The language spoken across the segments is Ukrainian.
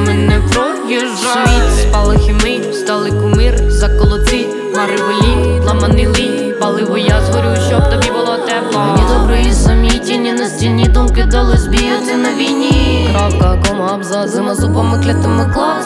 мене проїжджає. Світ, спалахи мрій, стали кумир, заколоти, маривелі, ламаний лій, паливо я згорю, щоб тобі було тепло. Мені добре і самі тіні на стіні, думки дали збігати на війні. Крапка, кома, абзац, зима зубами клятими клас.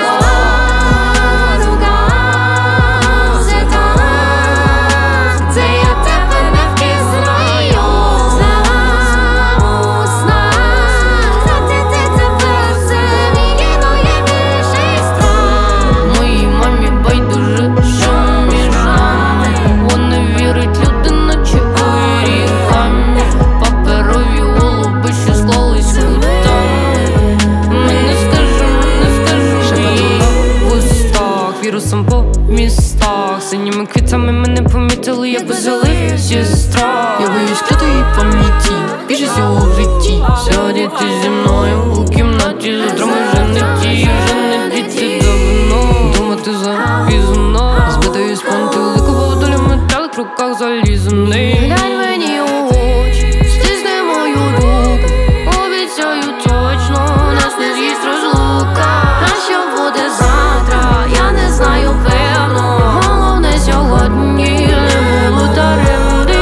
Вірусом по містах, синіми квітами мене помітили, я безжалив сестра. Я боюсь клятої пам'яті, більше всього в житті. Сьогодні ти зі мною у кімнаті, завтра ми вже не ті, вже не діти давно. Думати запізно, збитою з пантелику, бо доля металик в руках залізаний. Глянь мені у очі, стисни мою руку, обіцяю точно, нас не з'їсть розлука. А що буде завтра, я не знаю певно, головне сьогодні не було даремно.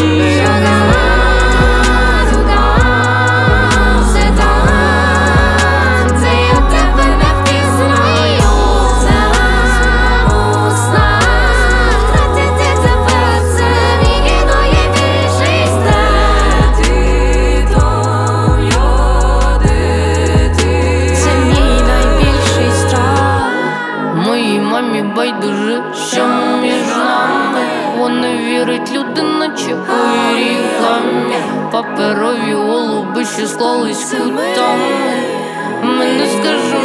Все так, це я тебе не впізнаю. У снах втратити тебе, це мій найбільший страх. Ти там, я де ти? Це мій найбільший страх. Моїй мамі байдуже, що між нами. Вона вірить, люди наче орігамі. Паперові голуби, що склались кутами. Ми не скажемо